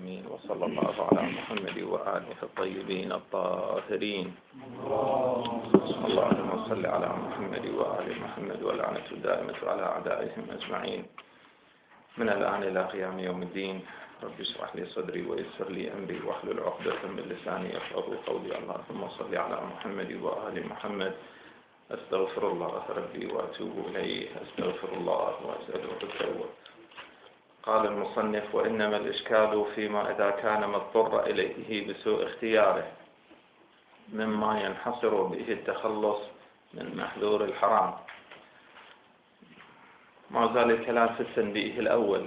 آمين. وصلى الله على محمد وآله الطيبين الطاهرين. اللهم صل على محمد وآل محمد واللعنة الدائمة على أعدائهم أجمعين من الآن إلى قيام يوم الدين. رب اشرح لي صدري ويسر لي أمري واحلل عقدة من لساني يفقهوا قولي. اللهم صل على محمد وآل محمد. أستغفر الله ربي وأتوب إليه. أستغفر الله وأسأله التوبة. قال المصنف: وإنما الإشكال فيما إذا كان مضطر إليه بسوء اختياره مما ينحصر به التخلص من محذور الحرام. ما زال الكلام في التنبيه الأول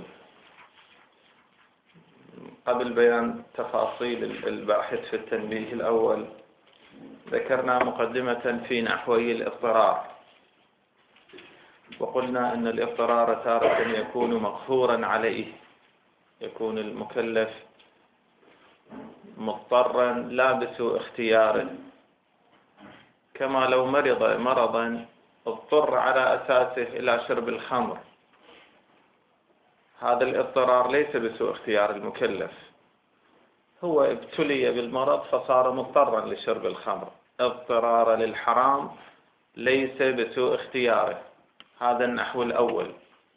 قبل بيان تفاصيل الباحث في التنبيه الأول. ذكرنا مقدمة في نحوي الاضطرار، وقلنا أن الاضطرار تارة يكون مقهورا عليه، يكون المكلف مضطرا لا بسوء اختياره، كما لو مرض مرضا اضطر على أساسه إلى شرب الخمر. هذا الاضطرار ليس بسوء اختيار المكلف، هو ابتلي بالمرض فصار مضطرا لشرب الخمر. اضطرار للحرام ليس بسوء اختياره. هذا النحو الأول.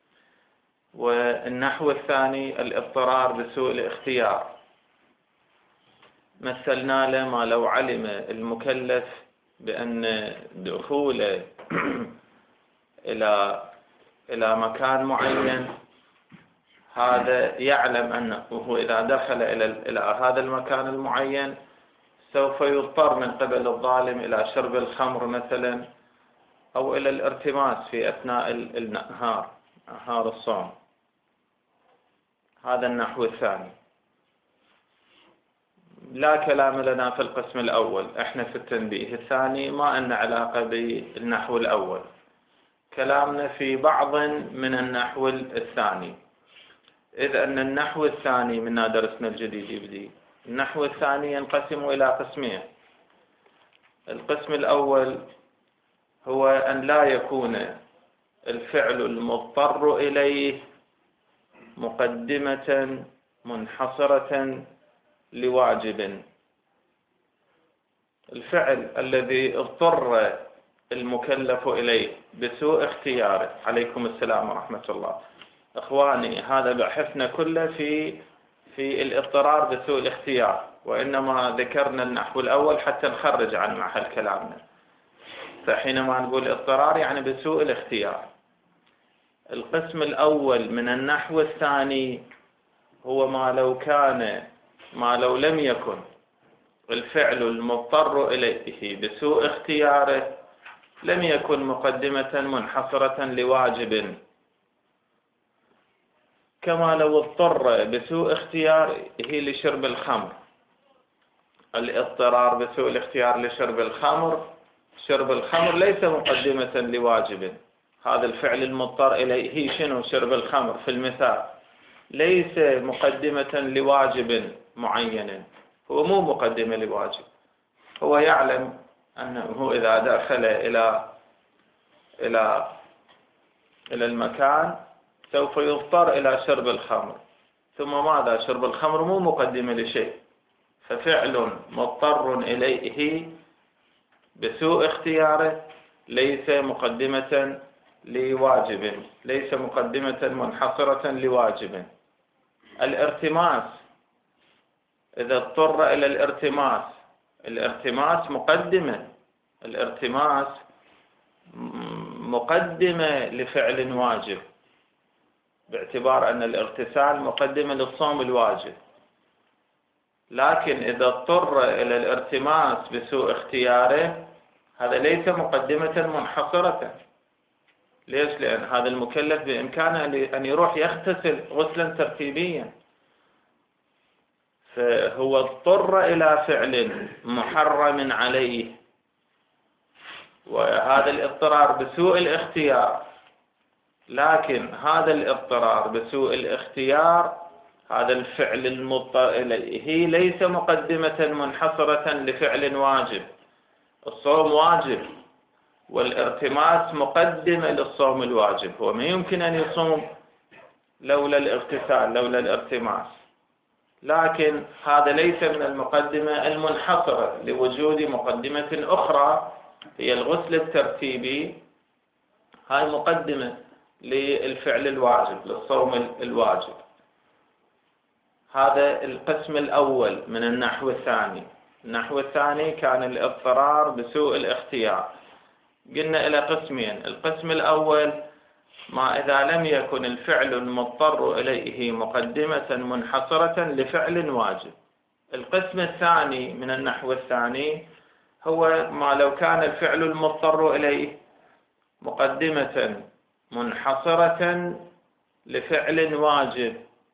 والنحو الثاني الاضطرار بسوء الاختيار. مثلنا له ما لو علم المكلف بأن دخوله إلى مكان معين، هذا يعلم أنه إذا دخل إلى هذا المكان المعين سوف يضطر من قبل الظالم إلى شرب الخمر مثلا، أو إلى الارتماس في أثناء نهار الصوم. هذا النحو الثاني. لا كلام لنا في القسم الأول، احنا في التنبيه الثاني ما لنا علاقة بالنحو الأول، كلامنا في بعض من النحو الثاني. إذ أن النحو الثاني من درسنا الجديد يبدي. النحو الثاني ينقسم إلى قسمين. القسم الأول هو أن لا يكون الفعل المضطر إليه مقدمة منحصرة لواجب. الفعل الذي اضطر المكلف إليه بسوء اختياره. عليكم السلام ورحمة الله. إخواني، هذا بحثنا كله في الاضطرار بسوء الاختيار، وإنما ذكرنا النحو الأول حتى نخرج عن محل كلامنا. فحينما نقول اضطرار يعني بسوء الاختيار. القسم الأول من النحو الثاني هو ما لو لم يكن الفعل المضطر إليه بسوء اختياره لم يكن مقدمة منحصرة لواجب، كما لو اضطر بسوء اختياره لشرب الخمر. الاضطرار بسوء الاختيار لشرب الخمر، شرب الخمر ليس مقدمة لواجب. هذا الفعل المضطر إليه شنو؟ شرب الخمر في المثال، ليس مقدمة لواجب معين، هو مو مقدمة لواجب. هو يعلم أنه إذا دخل إلى المكان سوف يضطر إلى شرب الخمر، ثم ماذا؟ شرب الخمر مو مقدمة لشيء، ففعل مضطر إليه بسوء اختياره ليس مقدمة لواجب، ليس مقدمة منحصرة لواجب. الارتماس، إذا اضطر إلى الارتماس مقدمة، الارتماس مقدمة لفعل واجب، باعتبار أن الاغتسال مقدمة للصوم الواجب. لكن إذا اضطر إلى الارتماس بسوء اختياره هذا ليس مقدمة منحصرة. ليش؟ لأن هذا المكلف بإمكانه أن يروح يغتسل غسلا ترتيبيا، فهو اضطر إلى فعل محرم عليه، وهذا الاضطرار بسوء الاختيار. لكن هذا الاضطرار بسوء الاختيار، هذا الفعل المضطر إليه ليس مقدمة منحصرة لفعل واجب. الصوم واجب والارتماس مقدمة للصوم الواجب، هو ما يمكن أن يصوم لولا الاغتسال، لولا الارتماس. لكن هذا ليس من المقدمة المنحصرة لوجود مقدمة أخرى هي الغسل الترتيبي. هاي مقدمة للفعل الواجب، للصوم الواجب. هذا القسم الأول من النحو الثاني. النحو الثاني كان الاضطرار بسوء الاختيار. قلنا إلى قسمين: القسم الأول ما إذا لم يكن الفعل المضطر إليه مقدمة منحصرة لفعل واجب. القسم الثاني من النحو الثاني هو ما لو كان الفعل المضطر إليه مقدمة منحصرة لفعل واجب.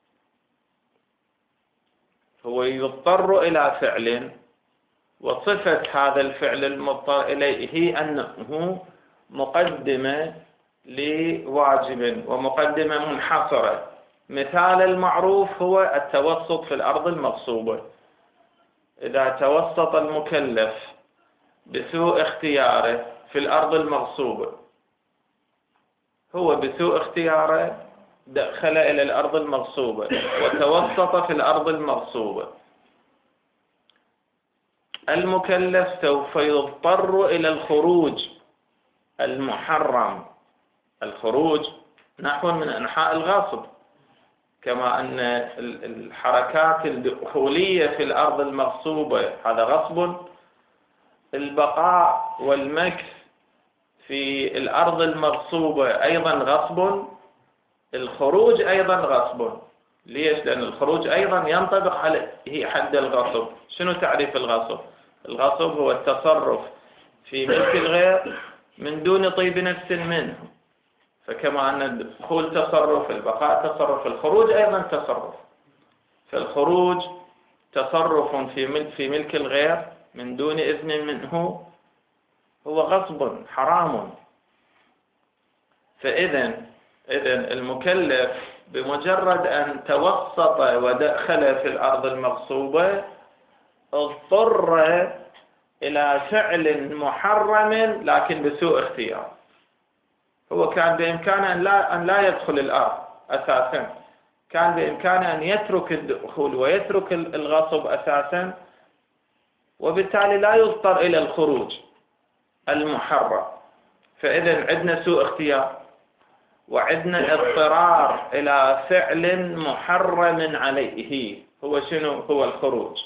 هو يضطر إلى فعل، وصفة هذا الفعل المضطر إليه هي أنه مقدمة لواجب ومقدمة منحصرة. مثال المعروف هو التوسط في الأرض المغصوبة. إذا توسط المكلف بسوء اختياره في الأرض المغصوبة، هو بسوء اختياره دخل إلى الأرض المغصوبة وتوسط في الأرض المغصوبة، المكلف سوف يضطر إلى الخروج المحرم. الخروج نحو من أنحاء الغاصب، كما أن الحركات الدخولية في الأرض المغصوبة هذا غصب، البقاء والمكث في الأرض المغصوبة أيضا غصب، الخروج أيضا غصب. ليش؟ لأن الخروج أيضا ينطبق عليه حد الغصب. شنو تعريف الغصب؟ الغصب هو التصرف في ملك الغير من دون طيب نفس منه. فكما أن الدخول تصرف، البقاء تصرف، الخروج أيضا تصرف. فالخروج تصرف في ملك الغير من دون إذن منه، هو غصب حرام. فإذا المكلف بمجرد أن توسط ودخل في الأرض المغصوبة اضطر إلى فعل محرم لكن بسوء اختيار. هو كان بإمكانه أن لا يدخل الأرض أساسا، كان بإمكانه أن يترك الدخول ويترك الغصب أساسا، وبالتالي لا يضطر إلى الخروج المحرم. فإذا عندنا سوء اختيار وعندنا اضطرار إلى فعل محرم عليه، هو شنو؟ هو الخروج.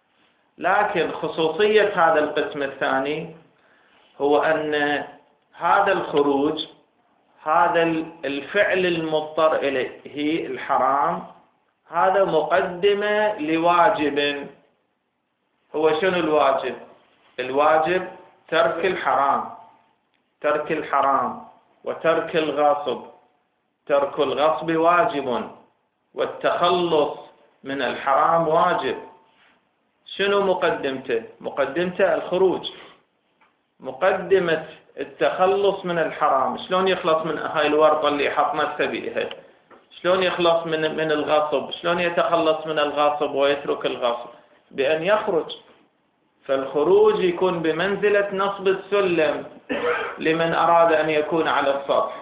لكن خصوصية هذا القسم الثاني هو أن هذا الخروج، هذا الفعل المضطر إليه الحرام، هذا مقدمة لواجب. هو شنو الواجب؟ الواجب ترك الحرام، ترك الحرام وترك الغصب. ترك الغصب واجب والتخلص من الحرام واجب. شنو مقدمته؟ مقدمته الخروج. مقدمة التخلص من الحرام، شلون يخلص من هاي الورطة اللي حط نفسه بيها؟ شلون يخلص من الغصب؟ شلون يتخلص من الغصب ويترك الغصب؟ بأن يخرج. فالخروج يكون بمنزلة نصب السلم لمن أراد أن يكون على السطح.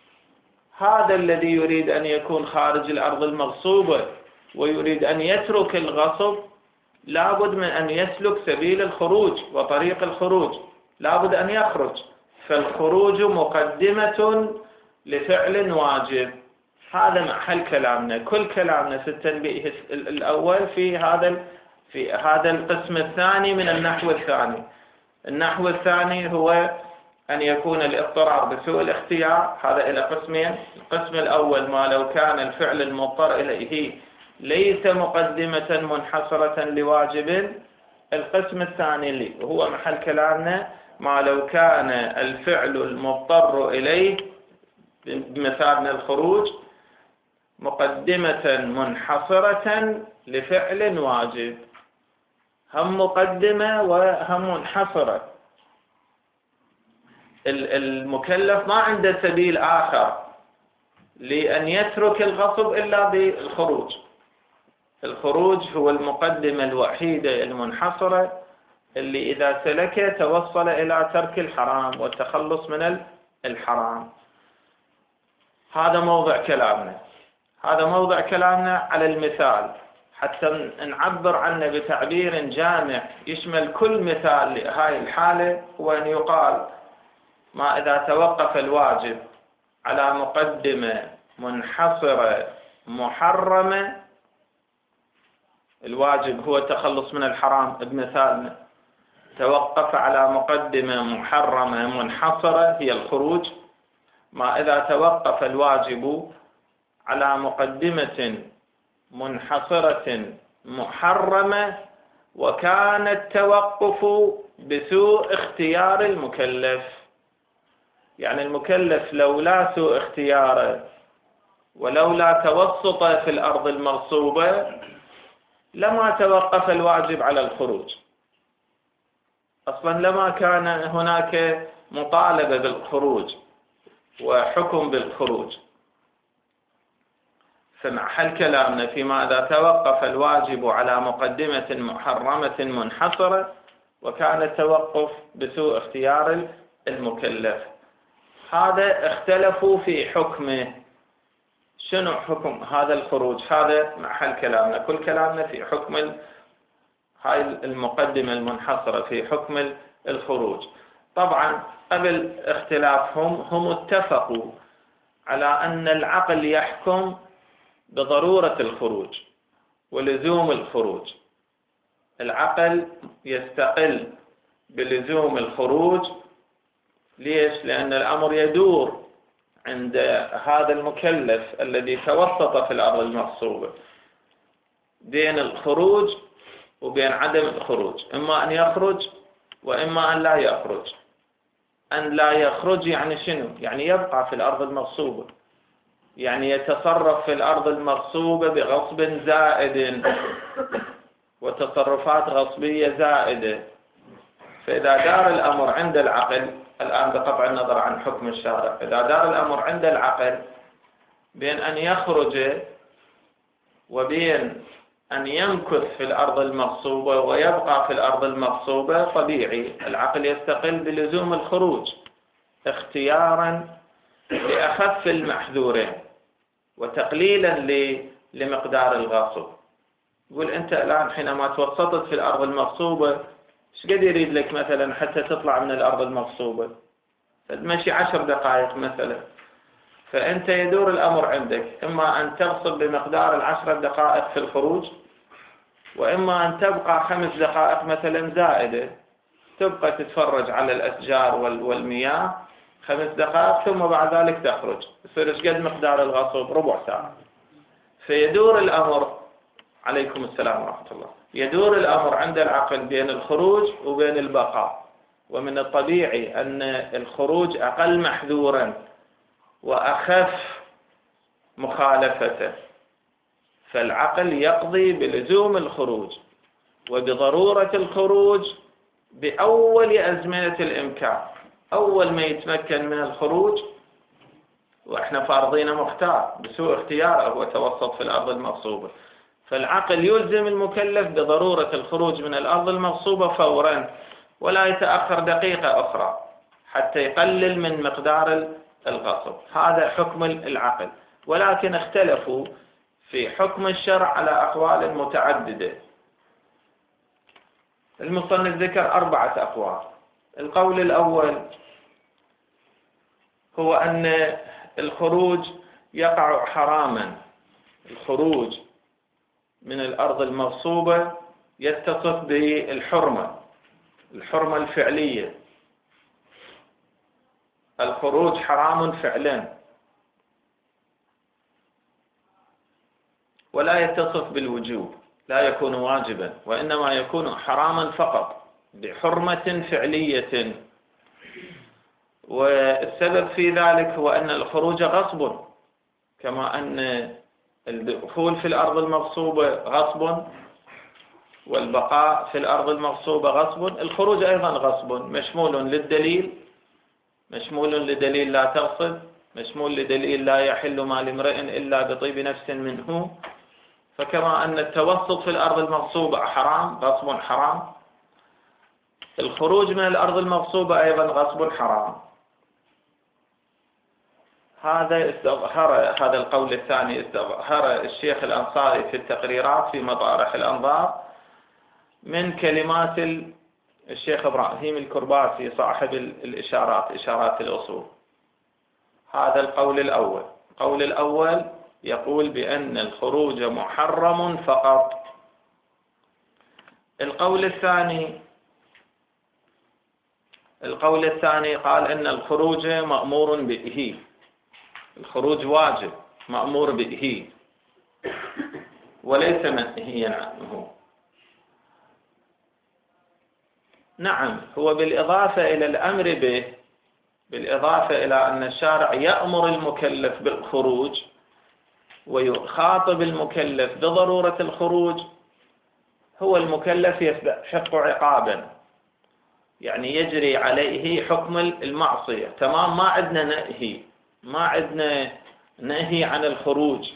هذا الذي يريد أن يكون خارج الأرض المغصوبة ويريد أن يترك الغصب لابد من أن يسلك سبيل الخروج وطريق الخروج، لابد أن يخرج. فالخروج مقدمة لفعل واجب. هذا محل كلامنا. كل كلامنا في التنبيه الأول في هذا القسم الثاني من النحو الثاني. النحو الثاني هو أن يكون الاضطرار بسوء الاختيار، هذا إلى قسمين. القسم الأول ما لو كان الفعل المضطر إليه ليس مقدمة منحصرة لواجب. القسم الثاني اللي هو محل كلامنا ما لو كان الفعل المضطر إليه بمثابنا الخروج مقدمة منحصرة لفعل واجب، هم مقدمة وهم منحصرة. المكلف ما عنده سبيل آخر لأن يترك الغصب إلا بالخروج. الخروج هو المقدمة الوحيدة المنحصرة اللي إذا سلك توصل إلى ترك الحرام والتخلص من الحرام. هذا موضع كلامنا. هذا موضع كلامنا على المثال. حتى نعبر عنه بتعبير جامع يشمل كل مثال لهذه الحالة، وأن يقال ما إذا توقف الواجب على مقدمة منحصرة محرمة، الواجب هو التخلص من الحرام بمثالنا، توقف على مقدمة محرمة منحصرة هي الخروج. ما إذا توقف الواجب على مقدمة منحصرة محرمة وكان التوقف بسوء اختيار المكلف. يعني المكلف لولا سوء اختياره ولولا توسطه في الأرض المغصوبة لما توقف الواجب على الخروج، أصلا لما كان هناك مطالبة بالخروج وحكم بالخروج. فمحل كلامنا فيما إذا توقف الواجب على مقدمة محرمة منحصرة وكان التوقف بسوء اختيار المكلف. هذا اختلفوا في حكمه، شنو حكم هذا الخروج؟ هذا محل كلامنا، كل كلامنا في حكم هاي المقدمة المنحصرة في حكم الخروج. طبعا قبل اختلافهم هم اتفقوا على أن العقل يحكم بضرورة الخروج ولزوم الخروج. العقل يستقل بلزوم الخروج. ليش؟ لأن الأمر يدور عند هذا المكلف الذي توسط في الأرض المغصوبة بين الخروج وبين عدم الخروج، إما أن يخرج وإما أن لا يخرج. أن لا يخرج يعني شنو؟ يعني يبقى في الأرض المغصوبة، يعني يتصرف في الأرض المغصوبة بغصب زائد وتصرفات غصبية زائدة. فإذا دار الأمر عند العقل، الآن بقطع النظر عن حكم الشارع، إذا دار الأمر عند العقل بين أن يخرج وبين أن يمكث في الأرض المغصوبة ويبقى في الأرض المغصوبة، طبيعي العقل يستقل بلزوم الخروج اختيارا لأخف المحذورين وتقليلا لمقدار الغصب. يقول أنت الآن حينما توسطت في الأرض المغصوبة ايش قد يريد لك مثلا حتى تطلع من الأرض المغصوبة؟ تمشي 10 دقائق مثلا، فأنت يدور الأمر عندك إما أن تغصب بمقدار 10 دقائق في الخروج، وإما أن تبقى 5 دقائق مثلا زائدة، تبقى تتفرج على الأشجار والمياه 5 دقائق ثم بعد ذلك تخرج، يصير ايش قد مقدار الغصب؟ ربع ساعة. فيدور الأمر، عليكم السلام ورحمة الله، يدور الأمر عند العقل بين الخروج وبين البقاء. ومن الطبيعي أن الخروج أقل محذورا وأخف مخالفته، فالعقل يقضي بلزوم الخروج وبضرورة الخروج بأول أزمنة الإمكان. أول ما يتمكن من الخروج، وإحنا فارضين مختار بسوء اختياره هو توسط في الأرض المغصوبة، فالعقل يلزم المكلف بضرورة الخروج من الأرض المغصوبة فورا ولا يتأخر دقيقة أخرى حتى يقلل من مقدار الغصب. هذا حكم العقل. ولكن اختلفوا في حكم الشرع على أقوال متعددة. المصنف ذكر 4 أقوال. القول الأول هو أن الخروج يقع حراما. الخروج من الأرض المغصوبة يتصف بالحرمة، الحرمة الفعلية. الخروج حرام فعلا ولا يتصف بالوجوب، لا يكون واجبا، وإنما يكون حراما فقط بحرمة فعلية. والسبب في ذلك هو أن الخروج غصب، كما أن الدخول في الأرض المغصوبة غصب والبقاء في الأرض المغصوبة غصب، الخروج أيضا غصب، مشمول للدليل، مشمول لدليل لا تغصب، مشمول لدليل لا يحل مال امرئ إلا بطيب نفس منه. فكما أن التوسط في الأرض المغصوبة حرام، غصب حرام، الخروج من الأرض المغصوبة أيضا غصب حرام. هذا هذا القول الثاني استظهر الشيخ الأنصاري في التقريرات في مطارح الأنظار من كلمات الشيخ إبراهيم الكرباسي صاحب الإشارات، إشارات الأصول. هذا القول الأول. القول الأول يقول بأن الخروج محرم فقط. القول الثاني قال أن الخروج مأمور به، الخروج واجب مأمور به وليس منهيا عنه. نعم، هو بالإضافة إلى الأمر به، بالإضافة إلى أن الشارع يأمر المكلف بالخروج ويخاطب المكلف بضرورة الخروج، هو المكلف يستحق عقابا، يعني يجري عليه حكم المعصية. تمام، ما عندنا نهي عن الخروج،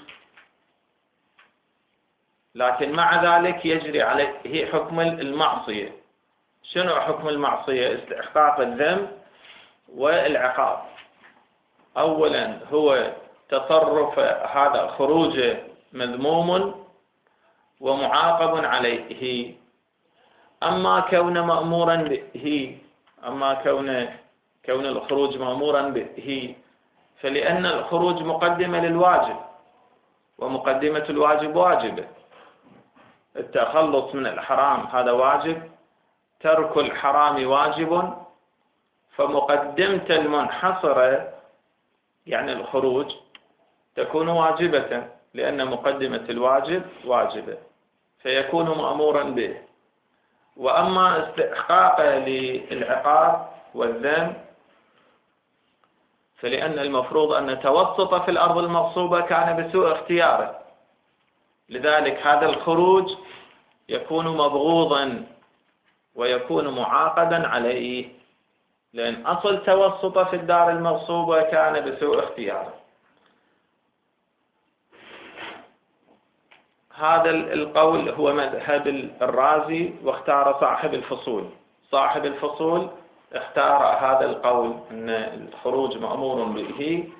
لكن مع ذلك يجري عليه حكم المعصية. شنو حكم المعصية؟ استحقاق الذنب والعقاب. أولا هو تصرف هذا الخروج مذموم ومعاقب عليه. أما كون مأمورا به، أما كون الخروج مأمورا به، فلأن الخروج مقدمة للواجب، ومقدمة الواجب واجبة. التخلص من الحرام هذا واجب، ترك الحرام واجب، فمقدمة المنحصرة يعني الخروج تكون واجبة، لأن مقدمة الواجب واجبة فيكون مأمورا به. وأما استحقاقه للعقاب والذنب فلأن المفروض أن توسط في الأرض المغصوبة كان بسوء اختياره، لذلك هذا الخروج يكون مبغوضا ويكون معاقبا عليه، لأن أصل توسط في الدار المغصوبة كان بسوء اختياره. هذا القول هو مذهب الرازي، واختار صاحب الفصول اختار هذا القول أن الخروج مأمور به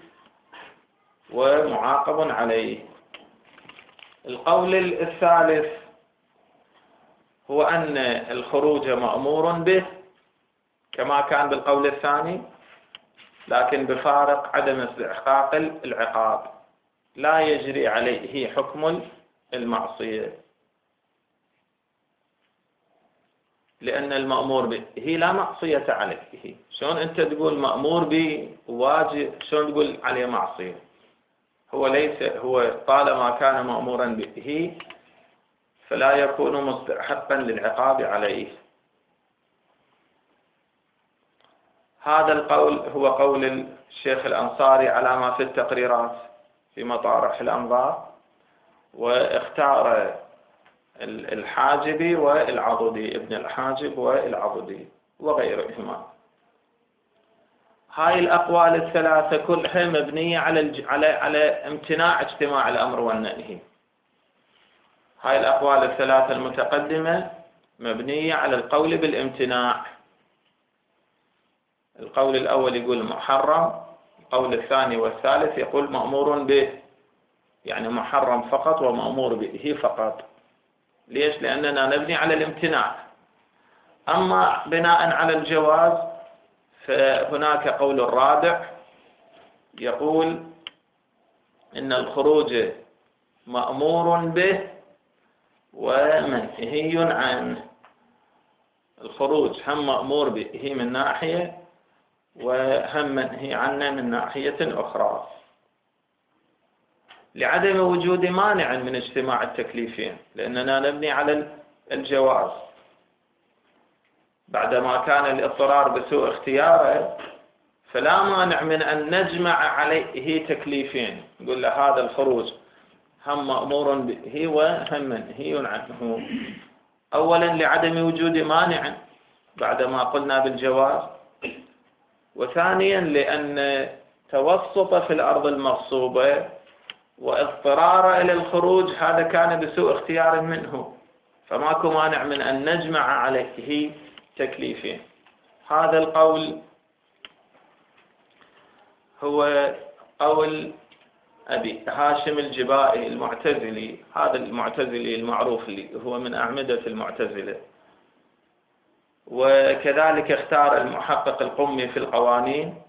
ومعاقب عليه. القول الثالث هو أن الخروج مأمور به كما كان بالقول الثاني، لكن بفارق عدم استحقاق العقاب، لا يجري عليه حكم المعصية، لأن المأمور به لا معصية عليه. شلون أنت تقول مأمور به واجب، شلون تقول عليه معصية؟ هو طالما كان مأمورا به فلا يكون مستحقا للعقاب عليه. هذا القول هو قول الشيخ الأنصاري على ما في التقريرات في مطارح الأنظار، واختار الحاجبي والعضدي، ابن الحاجب والعضدي وغيرهما. هاي الأقوال الثلاثة كلها مبنية على امتناع اجتماع الأمر والنهي. هاي الأقوال الثلاثة المتقدمة مبنية على القول بالامتناع. القول الأول يقول محرم، القول الثاني والثالث يقول مأمور به، يعني محرم فقط ومأمور به فقط. ليش؟ لأننا نبني على الامتناع. أما بناء على الجواز فهناك قول الرابع يقول إن الخروج مأمور به ومنهي عنه. الخروج هم مأمور به من ناحية وهم منهي عنه من ناحية أخرى، لعدم وجود مانع من اجتماع التكليفين، لأننا نبني على الجواز. بعدما كان الاضطرار بسوء اختياره فلا مانع من أن نجمع عليه تكليفين، نقول له هذا الخروج هم مأمور به وهم منهي عنه. أولا لعدم وجود مانع بعدما قلنا بالجواز، وثانيا لأن توسط في الأرض المغصوبة واضطرار إلى الخروج هذا كان بسوء اختيار منه، فماكو مانع من أن نجمع عليه تكليفين. هذا القول هو أو أبي هاشم الجبائي المعتزلي، هذا المعتزلي المعروف اللي هو من أعمدة المعتزلة. وكذلك اختار المحقق القمي في القوانين،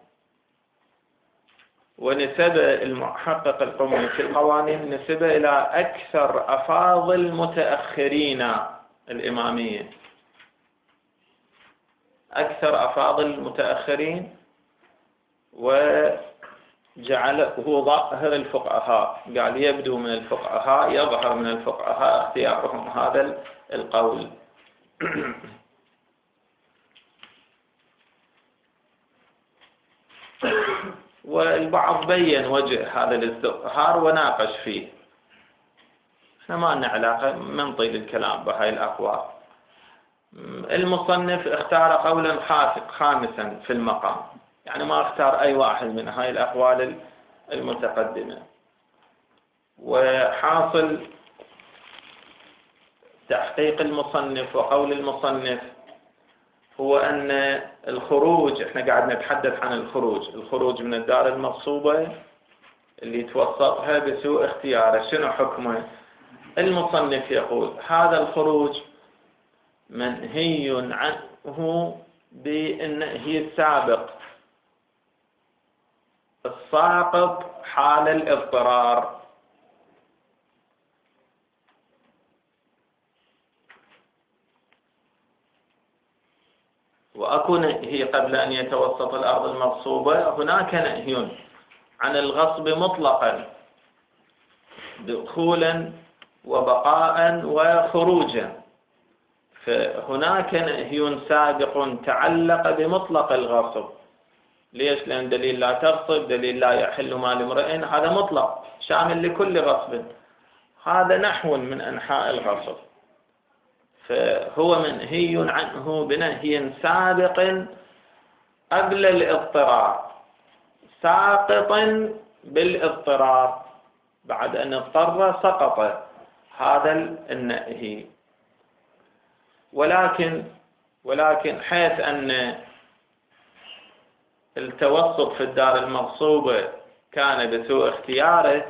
ونسب المحقق القمي في القوانين نسبة إلى أكثر أفاضل متأخرين الإمامية، أكثر أفاضل المتأخرين، وجعله ظاهر الفقهاء، قال يبدو من الفقهاء، يظهر من الفقهاء اختيارهم هذا القول. والبعض بين وجه هذا الاستظهار وناقش فيه، احنا ما لنا علاقة من طيل الكلام بهاي الأقوال. المصنف اختار قولا خامسا في المقام، يعني ما اختار أي واحد من هاي الأقوال المتقدمة. وحاصل تحقيق المصنف وقول المصنف هو أن الخروج، احنا قاعد نتحدث عن الخروج من الدار المغصوبة اللي توسطها بسوء اختياره، شنو حكمه؟ المصنف يقول هذا الخروج منهي عنه بالنهي السابق الساقط حال الاضطرار. وأكو نهي قبل أن يتوسط الأرض المغصوبة، هناك نهي عن الغصب مطلقا دخولا وبقاء وخروجا، فهناك نهي سابق تعلق بمطلق الغصب. ليش؟ لأن دليل لا تغصب، دليل لا يحل مال امرئ، هذا مطلق شامل لكل غصب، هذا نحو من أنحاء الغصب، فهو منهي عنه بنهي سابق قبل الاضطرار ساقطا بالاضطرار، بعد أن اضطر سقط هذا النهي. ولكن حيث أن التوسط في الدار المغصوبة كان بسوء اختياره،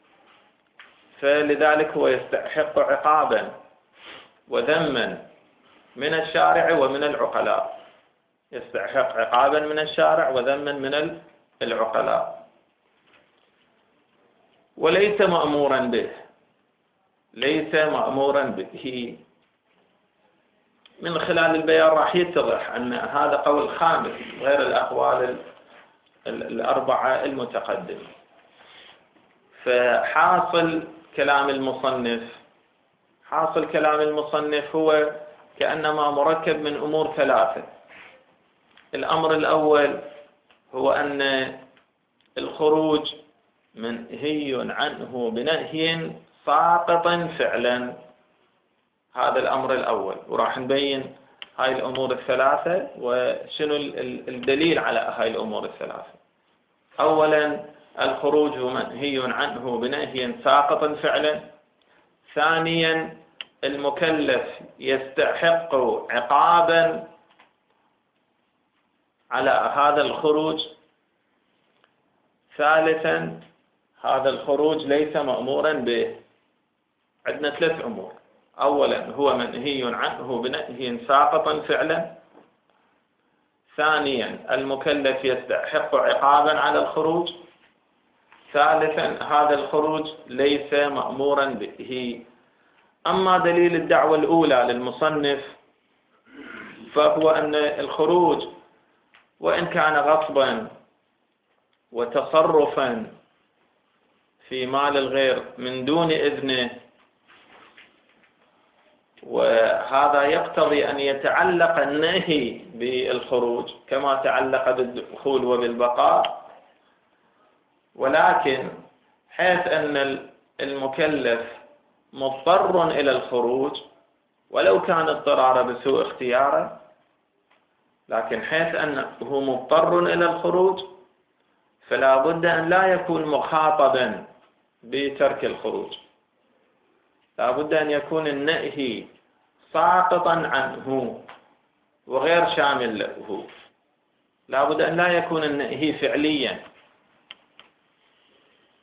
فلذلك هو يستحق عقابا وذما من الشارع ومن العقلاء، يستحق عقابا من الشارع وذما من العقلاء، وليس مأمورا به، ليس مأمورا به. من خلال البيان راح يتضح أن هذا قول خامس غير الأقوال الأربعة المتقدمة. فحاصل كلام المصنف هو كأنما مركب من أمور ثلاثة. الأمر الأول هو أن الخروج منهي عنه بنهي ساقطا فعلا، هذا الأمر الأول، وراح نبين هاي الأمور الثلاثة وشنو الدليل على هاي الأمور الثلاثة. أولا الخروج منهي عنه بنهي ساقطا فعلا. ثانيا المكلف يستحق عقابا على هذا الخروج. ثالثا هذا الخروج ليس مأمورا به. عندنا ثلاث أمور. أولا هو منهي عنه بنهي ساقطا فعلا. ثانيا المكلف يستحق عقابا على الخروج. ثالثا هذا الخروج ليس مأمورا به. أما دليل الدعوة الأولى للمصنف فهو أن الخروج وإن كان غصبا وتصرفا في مال الغير من دون إذنه، وهذا يقتضي أن يتعلق النهي بالخروج كما تعلق بالدخول وبالبقاء، ولكن حيث أن المكلف مضطر إلى الخروج ولو كان اضطرار بسوء اختياره، لكن حيث أنه مضطر إلى الخروج فلا بد أن لا يكون مخاطبا بترك الخروج، لا بد أن يكون النهي ساقطا عنه وغير شامل له، لا بد أن لا يكون النهي فعليا،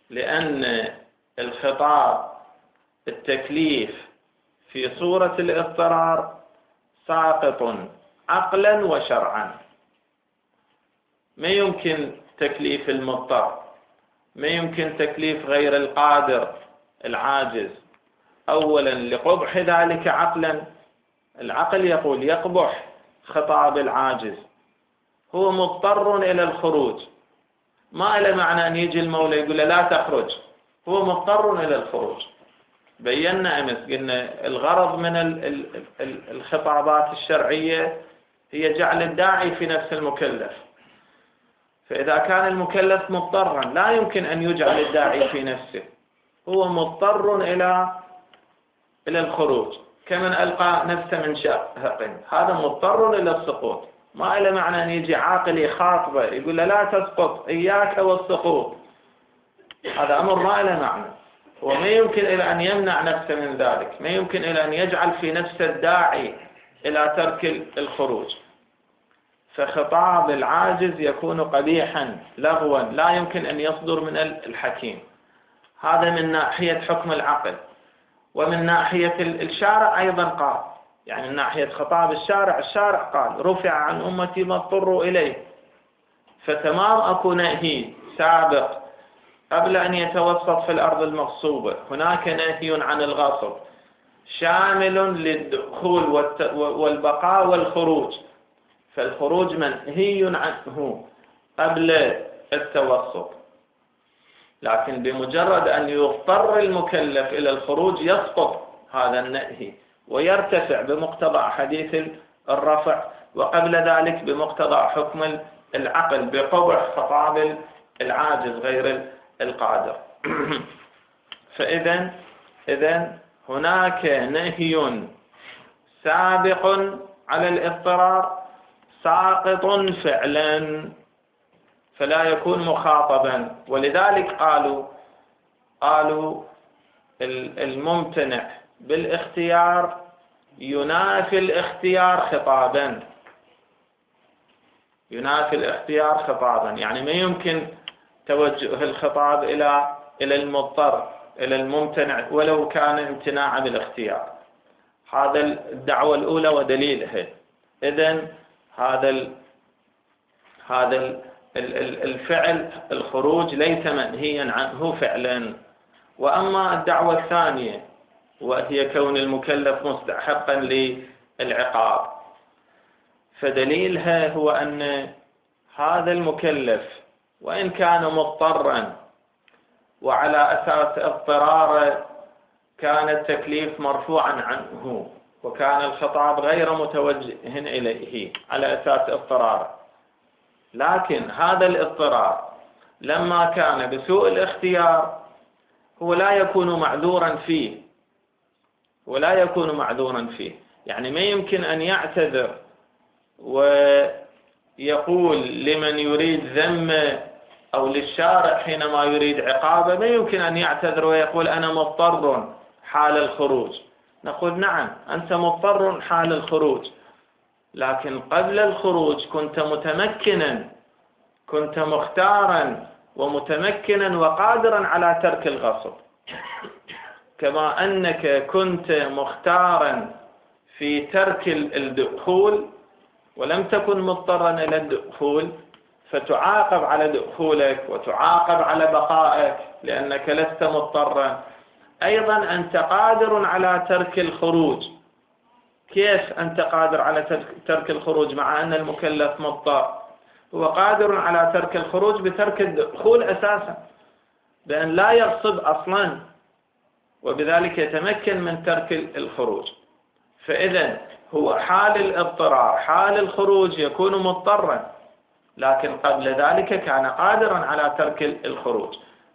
لأن الخطاب التكليف في صورة الاضطرار ساقط عقلا وشرعا. ما يمكن تكليف المضطر، ما يمكن تكليف غير القادر العاجز. أولا لقبح ذلك عقلا، العقل يقول يقبح خطاب العاجز، هو مضطر إلى الخروج، ما له معنى أن يجي المولى يقول له لا تخرج، هو مضطر إلى الخروج. بينا أمس قلنا الغرض من الخطابات الشرعية هي جعل الداعي في نفس المكلف، فإذا كان المكلف مضطرا لا يمكن أن يجعل الداعي في نفسه، هو مضطر إلى الخروج، كمن ألقى نفسه من شاهق، هذا مضطر إلى السقوط، ما له معنى أن يجي عاقل يخاطبه يقول له لا تسقط إياك والسقوط، هذا أمر ما له معنى، وما يمكن إلى أن يمنع نفسه من ذلك، ما يمكن إلى أن يجعل في نفسه الداعي إلى ترك الخروج. فخطاب العاجز يكون قبيحا لغوا لا يمكن أن يصدر من الحكيم. هذا من ناحية حكم العقل. ومن ناحية الشارع أيضا قال، يعني من ناحية خطاب الشارع قال رفع عن أمتي ما اضطروا إليه، فتمام أكو نهي سابق قبل أن يتوسط في الأرض المغصوبة، هناك نهي عن الغصب شامل للدخول والبقاء والخروج، فالخروج منهي عنه قبل التوسط، لكن بمجرد أن يضطر المكلف إلى الخروج يسقط هذا النهي ويرتفع بمقتضى حديث الرفع، وقبل ذلك بمقتضى حكم العقل بقبح خطاب العاجز غير القادر. فإذا هناك نهي سابق على الاضطرار ساقط فعلا فلا يكون مخاطبا، ولذلك قالوا الممتنع بالاختيار ينافي الاختيار خطابا، ينافي الاختيار خطابا، يعني ما يمكن توجه الخطاب إلى المضطر إلى الممتنع ولو كان امتناعا بالاختيار. هذا الدعوة الأولى ودليلها. إذن هذا الفعل الخروج ليس منهيا عنه فعلا. وأما الدعوة الثانية وهي كون المكلف مستحقا للعقاب، فدليلها هو أن هذا المكلف وإن كان مضطرا وعلى أساس اضطراره كان التكليف مرفوعا عنه وكان الخطاب غير متوجه إليه على أساس اضطراره، لكن هذا الاضطرار لما كان بسوء الاختيار هو لا يكون معذورا فيه، ولا يكون معذورا فيه، يعني ما يمكن أن يعتذر ويقول لمن يريد ذمه أو للشارع حينما يريد عقابه، ما يمكن أن يعتذر ويقول أنا مضطر حال الخروج. نقول نعم أنت مضطر حال الخروج، لكن قبل الخروج كنت متمكنا، كنت مختارا ومتمكنا وقادرا على ترك الغصب، كما أنك كنت مختارا في ترك الدخول ولم تكن مضطرا إلى الدخول، فتعاقب على دخولك وتعاقب على بقائك لأنك لست مضطرا. أيضا أنت قادر على ترك الخروج. كيف أنت قادر على ترك الخروج مع أن المكلف مضطر؟ هو قادر على ترك الخروج بترك الدخول أساسا، بأن لا يغصب أصلا، وبذلك يتمكن من ترك الخروج. فإذا هو حال الاضطرار حال الخروج يكون مضطرا، لكن قبل ذلك كان قادرا على ترك الخروج،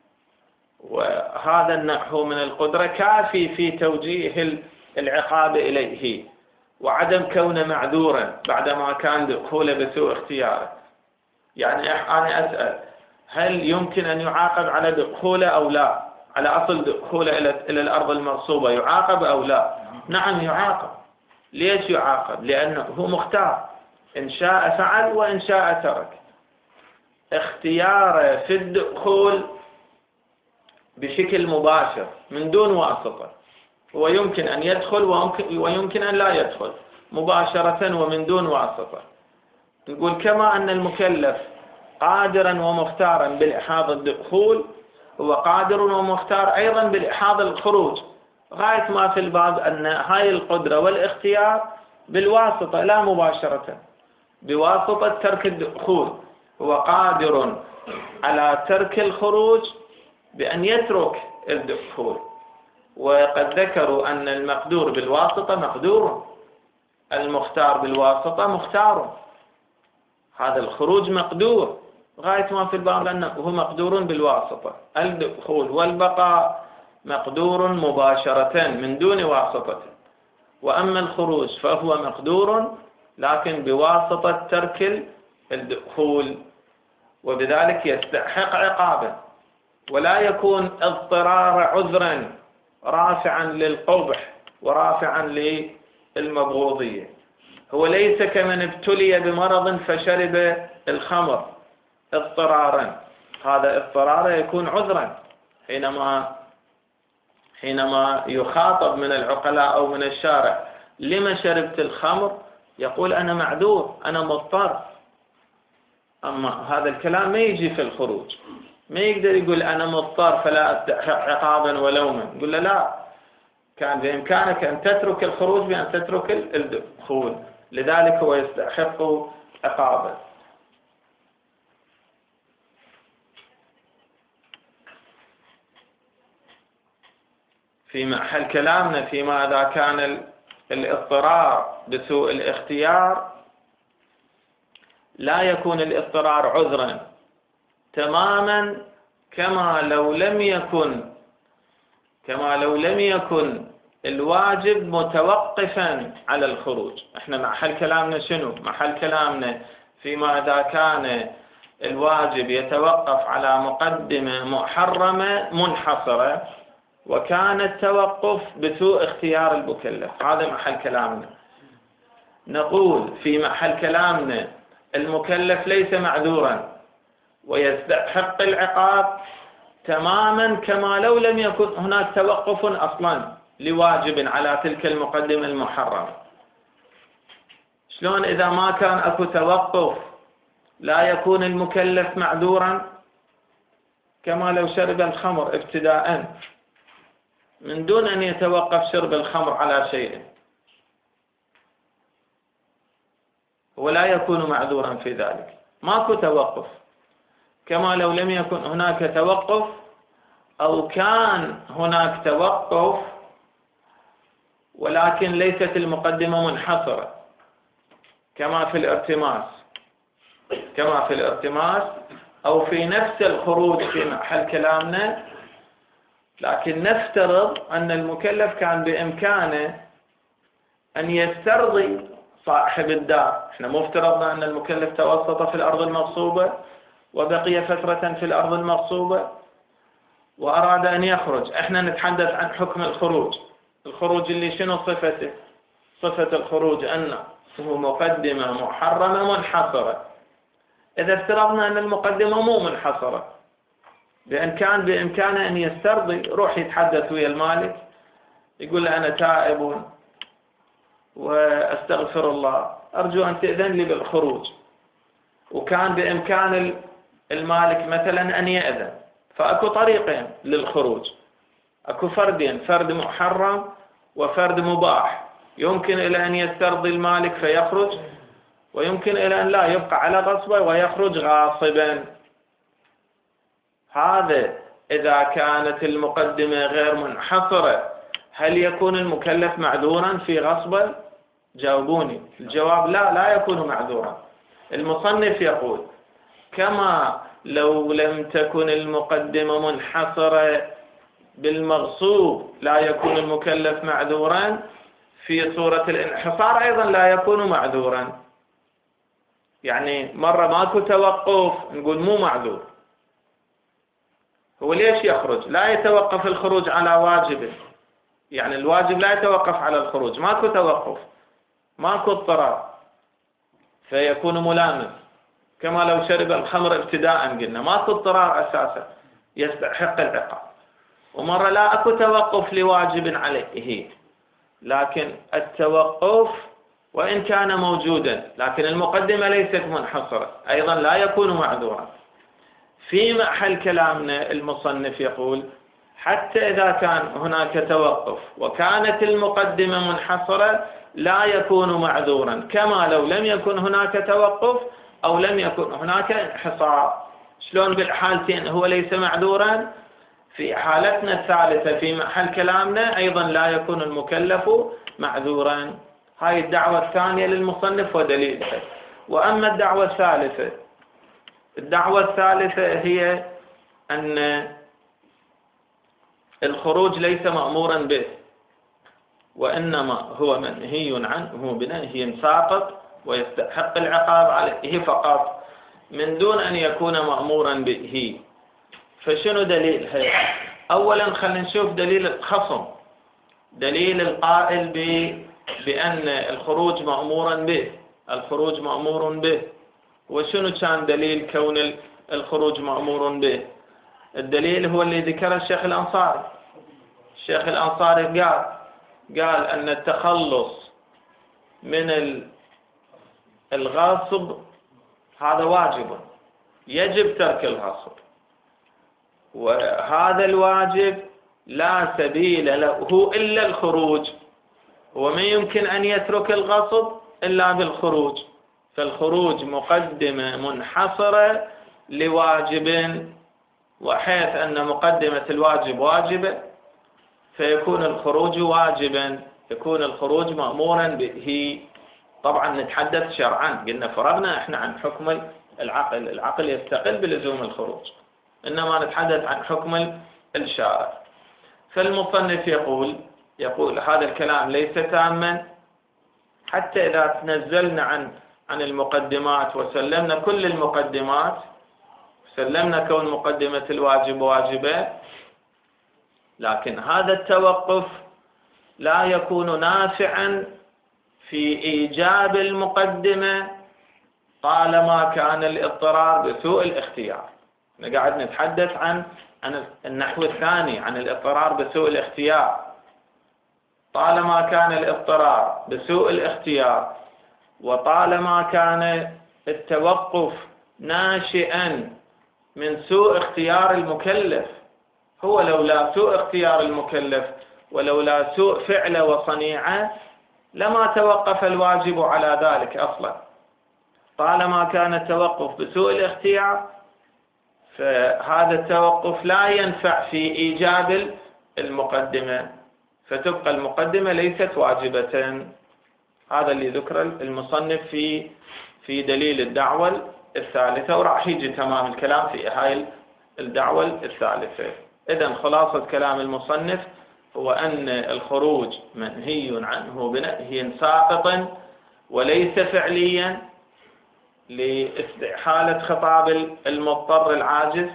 وهذا النحو من القدرة كافي في توجيه العقاب إليه وعدم كونه معذورا بعدما كان دخوله بسوء اختياره. يعني أنا أسأل هل يمكن أن يعاقب على دخوله أو لا؟ على أصل دخوله إلى الأرض المغصوبة يعاقب أو لا؟ نعم يعاقب. ليش يعاقب؟ لأنه هو مختار، إن شاء فعل وإن شاء ترك. اختياره في الدخول بشكل مباشر من دون واسطة، ويمكن أن يدخل ويمكن أن لا يدخل مباشرة ومن دون واسطة. نقول كما أن المكلف قادرا ومختارا بالإحاض الدخول، هو قادر ومختار أيضا بالإحاض الخروج. غاية ما في الباب أن هاي القدرة والاختيار بالواسطة لا مباشرة، بواسطة ترك الدخول. هو قادر على ترك الخروج بأن يترك الدخول. وقد ذكروا أن المقدور بالواسطة مقدور، المختار بالواسطة مختار. هذا الخروج مقدور غاية ما في الباب أنه هو مقدور بالواسطة. الدخول والبقاء مقدور مباشرة من دون واسطة، وأما الخروج فهو مقدور لكن بواسطة ترك الدخول، وبذلك يستحق عقابا، ولا يكون اضطرار عذرا رافعا للقبح ورافعا للمبغوضية. هو ليس كمن ابتلي بمرض فشرب الخمر اضطرارا، هذا اضطرار يكون عذرا. حينما يخاطب من العقلاء أو من الشارع لما شربت الخمر، يقول أنا معذور، أنا مضطر. أما هذا الكلام ما يجي في الخروج، ما يقدر يقول أنا مضطر فلا أستحق عقابا ولوما. يقول له لا، كان بإمكانك أن تترك الخروج بأن تترك الدخول، لذلك هو يستحق عقابا. في محل كلامنا فيما إذا كان الاضطرار بسوء الاختيار، لا يكون الاضطرار عذرا تماما كما لو لم يكن الواجب متوقفا على الخروج. احنا محل كلامنا شنو؟ محل كلامنا فيما إذا كان الواجب يتوقف على مقدمة محرمة منحصرة، وكان التوقف بسوء اختيار المكلف، هذا محل كلامنا. نقول في محل كلامنا المكلف ليس معذورا ويستحق العقاب تماما كما لو لم يكن هناك توقف أصلا لواجب على تلك المقدمة المحرمة. شلون إذا ما كان أكو توقف لا يكون المكلف معذورا؟ كما لو شرب الخمر ابتداء من دون أن يتوقف شرب الخمر على شيء، ولا يكون معذورا في ذلك، ماكو توقف. كما لو لم يكن هناك توقف أو كان هناك توقف ولكن ليست المقدمة منحصرة، كما في الارتماس أو في نفس الخروج في محل كلامنا. لكن نفترض أن المكلف كان بإمكانه أن يسترضي صاحب الدار. احنا مفترضنا أن المكلف توسط في الأرض المغصوبة وبقي فترة في الأرض المغصوبة وأراد أن يخرج. احنا نتحدث عن حكم الخروج اللي شنو صفته؟ صفة الخروج أنه هو مقدمة محرمة منحصرة. إذا افترضنا أن المقدمة مو منحصرة، بأن كان بإمكانه أن يسترضي، روح يتحدث ويا المالك يقول له أنا تائب وأستغفر الله، أرجو أن تأذن لي بالخروج. وكان بإمكان المالك مثلا أن يأذن، فأكو طريقين للخروج، أكو فردين، فرد محرم وفرد مباح. يمكن إلى أن يسترضي المالك فيخرج، ويمكن إلى أن لا، يبقى على غصبه ويخرج غاصبا. هذا إذا كانت المقدمة غير منحصرة، هل يكون المكلف معذورا في غصبه؟ جاوبوني. الجواب لا يكون معذورا. المصنف يقول كما لو لم تكن المقدمة منحصرة بالمغصوب لا يكون المكلف معذورا، في صورة الانحصار أيضا لا يكون معذورا. يعني مرة ماكو توقف نقول مو معذور. هو ليش يخرج؟ لا يتوقف الخروج على واجبه، يعني الواجب لا يتوقف على الخروج، ماكو توقف، ماكو اضطرار، فيكون ملامس. كما لو شرب الخمر ابتداء قلنا ماكو اضطرار أساسا، يستحق العقاب. ومرة لا أكو توقف لواجب عليه، لكن التوقف وإن كان موجودا لكن المقدمة ليست منحصرة أيضا لا يكون معذورا. في محل كلامنا المصنف يقول حتى إذا كان هناك توقف وكانت المقدمة منحصرة لا يكون معذورا، كما لو لم يكن هناك توقف أو لم يكن هناك انحصار. شلون بالحالتين هو ليس معذورا؟ في حالتنا الثالثة في محل كلامنا أيضا لا يكون المكلف معذورا. هاي الدعوة الثانية للمصنف ودليلها. وأما الدعوة الثالثة هي أن الخروج ليس مأمورا به، وإنما هو منهي عنه بنهي ساقط ويستحق العقاب عليه فقط من دون أن يكون مأمورا به. فشنو دليلها؟ أولا خلينا نشوف دليل الخصم، دليل القائل بأن الخروج مأمورا به. الخروج مأمور به، وشنو كان دليل كون الخروج مأمور به؟ الدليل هو اللي ذكره الشيخ الأنصاري. الشيخ الأنصاري قال أن التخلص من الغاصب هذا واجب، يجب ترك الغاصب، وهذا الواجب لا سبيل له إلا الخروج، وما يمكن أن يترك الغصب إلا بالخروج. فالخروج مقدمة منحصرة لواجب، وحيث أن مقدمة الواجب واجبة فيكون الخروج واجبا، يكون الخروج مأمورا به. طبعا نتحدث شرعا، قلنا فرغنا احنا عن حكم العقل يستقل بلزوم الخروج، إنما نتحدث عن حكم الشارع. فالمصنف يقول هذا الكلام ليس تاما حتى إذا تنزلنا عن المقدمات وسلمنا كل المقدمات، سلمنا كون مقدمة الواجب واجبة، لكن هذا التوقف لا يكون نافعا في إيجاب المقدمة طالما كان الاضطرار بسوء الاختيار. قاعد نتحدث عن النحو الثاني، عن الاضطرار بسوء الاختيار. طالما كان الاضطرار بسوء الاختيار وطالما كان التوقف ناشئا من سوء اختيار المكلف، هو لولا سوء اختيار المكلف ولولا سوء فعله وصنيعه لما توقف الواجب على ذلك أصلا. طالما كان التوقف بسوء الاختيار فهذا التوقف لا ينفع في إيجاب المقدمة، فتبقى المقدمة ليست واجبة. هذا اللي ذكر المصنف في دليل الدعوة الثالثة، وراح يجي تمام الكلام في هاي الدعوة الثالثة. إذن خلاصة كلام المصنف هو أن الخروج منهي عنه بنهي ساقط وليس فعليا لاستحالة خطاب المضطر العاجز،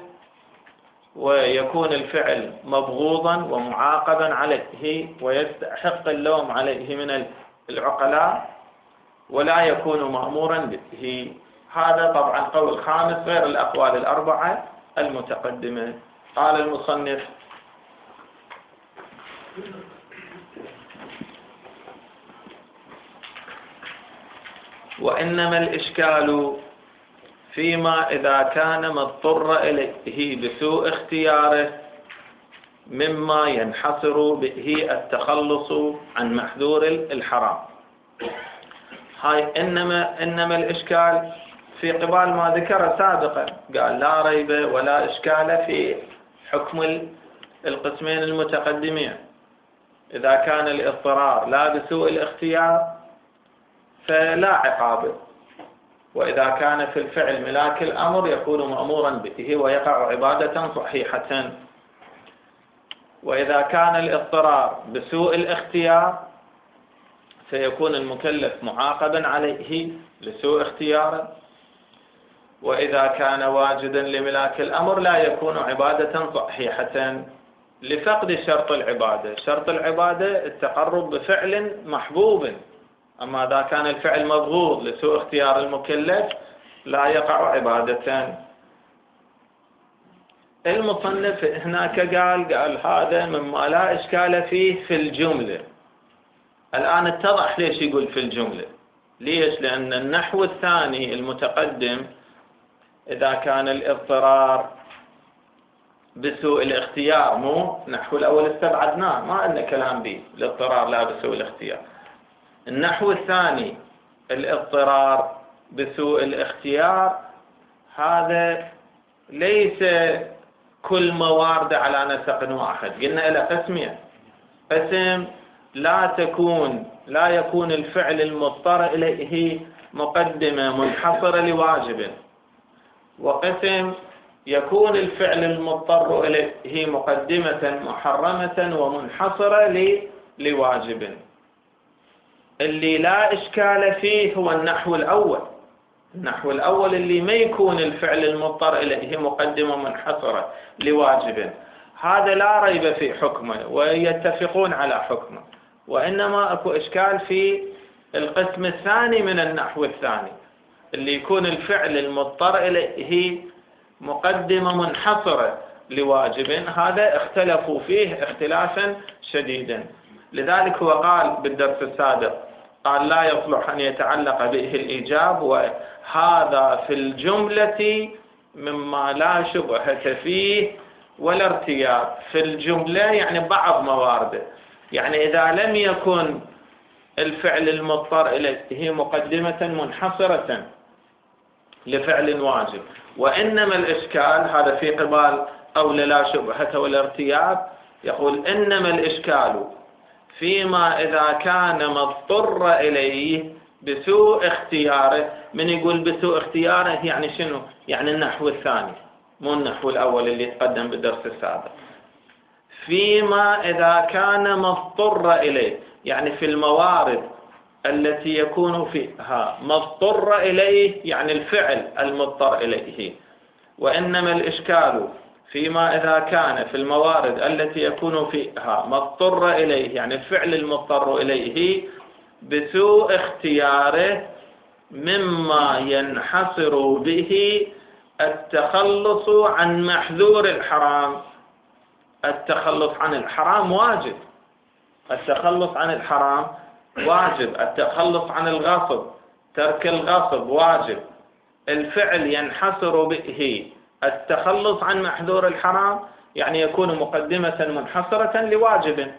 ويكون الفعل مبغوضا ومعاقبا عليه ويستحق اللوم عليه من العقلاء، ولا يكون مأمورا به. هذا طبعا قول خامس غير الأقوال الأربعة المتقدمة. قال المصنف: وإنما الإشكال فيما إذا كان مضطر إليه بسوء اختياره مما ينحصر به التخلص عن محذور الحرام. هاي إنما الإشكال في قبال ما ذكر سابقا، قال لا ريب ولا إشكال في حكم القسمين المتقدمين. إذا كان الاضطرار لا بسوء الاختيار فلا عقاب، وإذا كان في الفعل ملاك الأمر يكون مأمورا به ويقع عبادة صحيحة. وإذا كان الاضطرار بسوء الاختيار فيكون المكلف معاقبا عليه لسوء اختياره، وإذا كان واجدا لملاك الأمر لا يكون عبادة صحيحة لفقد شرط العبادة. شرط العبادة التقرب بفعل محبوب، أما إذا كان الفعل مبغوض لسوء اختيار المكلف لا يقع عبادة. المصنف هناك قال هذا مما لا إشكال فيه في الجملة. الآن اتضح ليش يقول في الجملة. ليش؟ لأن النحو الثاني المتقدم إذا كان الاضطرار بسوء الاختيار، مو النحو الأول استبعدناه ما لنا كلام به، الاضطرار لا بسوء الاختيار. النحو الثاني الاضطرار بسوء الاختيار هذا ليس كل موارد على نسق واحد. قلنا إلى قسمين: قسم لا يكون الفعل المضطر إليه مقدمة منحصرة لواجب، وقسم يكون الفعل المضطر إليه مقدمة محرمة ومنحصرة لواجب. اللي لا إشكال فيه هو النحو الأول. النحو الأول اللي ما يكون الفعل المضطر إليه مقدمة منحصرة لواجب، هذا لا ريب في حكمه ويتفقون على حكمه. وإنما أكو إشكال في القسم الثاني من النحو الثاني، اللي يكون الفعل المضطر إليه مقدمة منحصرة لواجب، هذا اختلفوا فيه اختلافا شديدا. لذلك هو قال بالدرس السابق، قال لا يصلح أن يتعلق به الإيجاب، وهذا في الجملة مما لا شبهة فيه ولا ارتياب. في الجملة يعني بعض موارده، يعني إذا لم يكن الفعل المضطر إليه مقدمة منحصرة لفعل واجب، وإنما الإشكال هذا في قبال أولى لا شبهة ولا ارتياب. يقول إنما الإشكال فيما إذا كان مضطر إليه بسوء اختياره. من يقول بسوء اختياره يعني شنو؟ يعني النحو الثاني مو النحو الأول اللي تقدم بالدرس السابق. فيما إذا كان مضطر إليه يعني في الموارد التي يكون فيها مضطر إليه يعني الفعل المضطر إليه. وإنما الإشكال فيما إذا كان في الموارد التي يكون فيها مضطر إليه يعني الفعل المضطر إليه بسوء اختياره مما ينحصر به التخلص عن محذور الحرام. التخلص عن الحرام واجب، التخلص عن الحرام واجب، التخلص عن الغصب ترك الغصب واجب. الفعل ينحصر به التخلص عن محذور الحرام يعني يكون مقدمة منحصرة لواجب.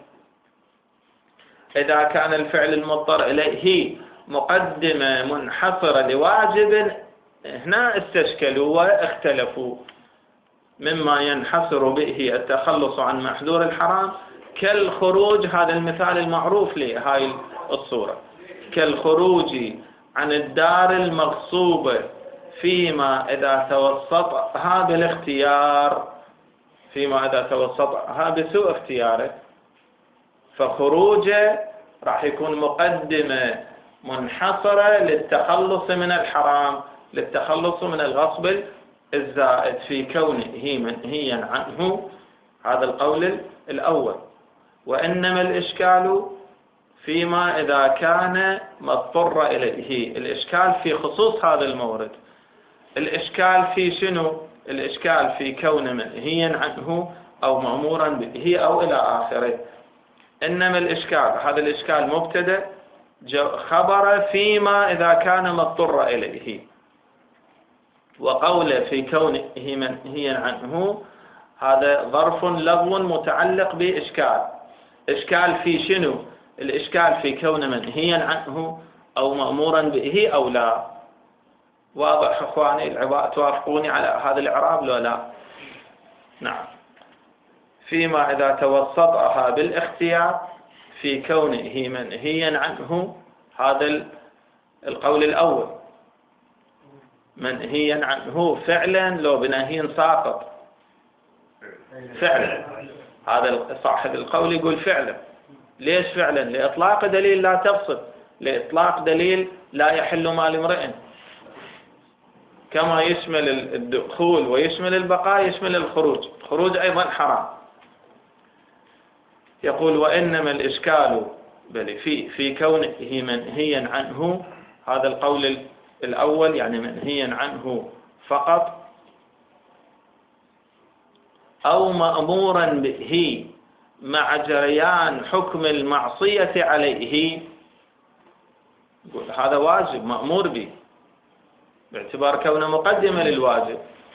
إذا كان الفعل المضطر إليه مقدمة منحصرة لواجب، هنا استشكلوا واختلفوا. مما ينحصر به التخلص عن محذور الحرام كالخروج، هذا المثال المعروف لهاي الصورة، كالخروج عن الدار المغصوبة فيما إذا توسطها بالاختيار، فيما إذا توسطها بسوء اختياره، فخروجه راح يكون مقدمة منحصرة للتخلص من الحرام، للتخلص من الغصب الزائد في كونه منهيا عنه. هذا القول الأول. وإنما الإشكال فيما إذا كان مضطر إليه، الإشكال في خصوص هذا المورد. الإشكال في شنو؟ الإشكال في كون منهيا عنه أو مأمورا به أو إلى آخره. إنما الإشكال، هذا الإشكال مبتدأ خبر فيما إذا كان مضطر إليه، وقوله في كونه منهيا عنه هذا ظرف لغو متعلق بإشكال. إشكال في شنو؟ الإشكال في كونه منهيا عنه أو مأمورا به أو لا. واضح إخواني العبارة؟ توافقوني على هذا الإعراب لو لا؟ نعم. فيما إذا توسطها بالاختيار في كونه منهيا عنه، هذا القول الأول. منهيا عنه فعلا لو بنهي ساقط فعلا، هذا صاحب القول يقول فعلا. ليش فعلا؟ لإطلاق دليل لا تفصل، لإطلاق دليل لا يحل مال امرئ، كما يشمل الدخول ويشمل البقاء يشمل الخروج. الخروج أيضا حرام. يقول وإنما الإشكال في كونه منهيا عنه، هذا القول الأول يعني منهيا عنه فقط. أو مأمورا به مع جريان حكم المعصية عليه، هذا واجب مأمور به باعتبار كونه مقدمة للواجب،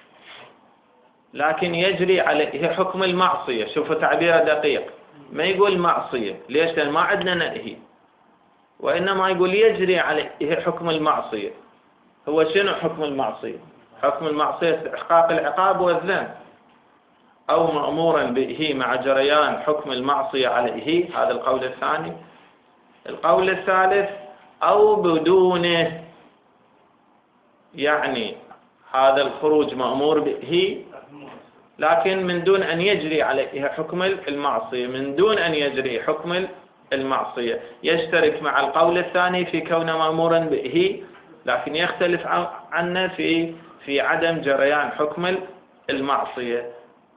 لكن يجري عليه حكم المعصية. شوفوا تعبيره دقيق، ما يقول معصية. ليش؟ لأن ما عندنا نهي، وإنما يقول يجري عليه حكم المعصية. هو شنو حكم المعصية؟ حكم المعصية استحقاق العقاب والذنب. أو مأمورا به مع جريان حكم المعصية عليه، هذا القول الثاني. القول الثالث أو بدونه، يعني هذا الخروج مأمور به لكن من دون أن يجري عليه حكم المعصية، من دون أن يجري حكم المعصية. يشترك مع القول الثاني في كونه مأمورا به، لكن يختلف عنه في عدم جريان حكم المعصية.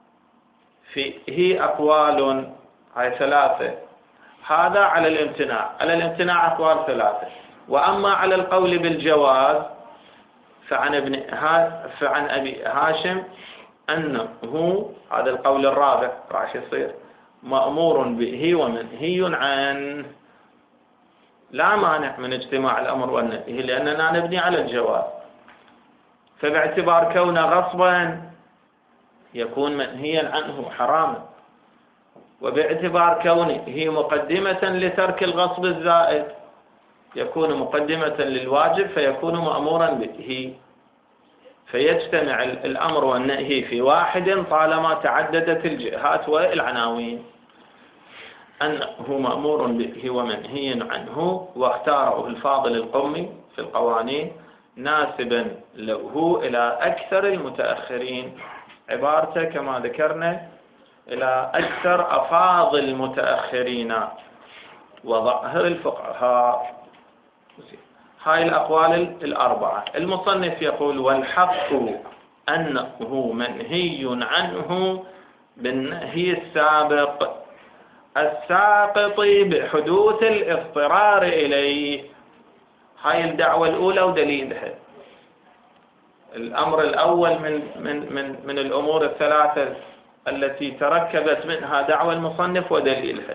فيه أقوال، هاي ثلاثة. هذا على الامتناع. على الامتناع أقوال ثلاثة. وأما على القول بالجواز فعن أبي هاشم أنه، هذا القول الرابع راح يصير مأمور به ومنهي عنه، لا مانع من اجتماع الأمر والنهي لأننا نبني على الجواز. فباعتبار كونه غصبا يكون منهيا عنه حراما، وباعتبار كونه هي مقدمة لترك الغصب الزائد يكون مقدمة للواجب فيكون مأمورا به. فيجتمع الأمر والنهي في واحد طالما تعددت الجهات والعناوين. أنه مأمور به ومنهي عنه، واختاره الفاضل القمي في القوانين ناسبا له إلى أكثر المتأخرين، عبارته كما ذكرنا إلى أكثر أفاضل المتأخرين وظاهر الفقهاء. هاي الأقوال الأربعة. المصنف يقول: والحق أنه منهي عنه بالنهي الساقط بحدوث الاضطرار إليه. هاي الدعوة الأولى ودليلها. الأمر الأول من الأمور الثلاثة التي تركبت منها دعوة المصنف ودليلها.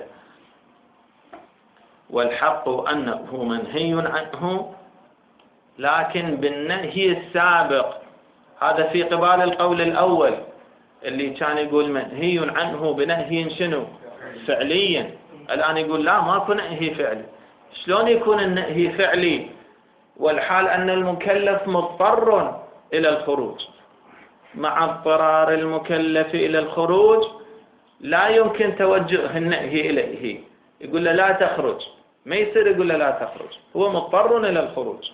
والحق أنه منهي عنه لكن بالنهي السابق. هذا في قبال القول الأول اللي كان يقول منهي عنه بنهي شنو؟ فعليا. الآن يقول لا، ماكو نهي فعلي. شلون يكون النهي فعلي والحال أن المكلف مضطر إلى الخروج؟ مع اضطرار المكلف إلى الخروج لا يمكن توجه النهي إليه. يقول له لا تخرج، ما يصير يقول له لا تخرج، هو مضطر إلى الخروج.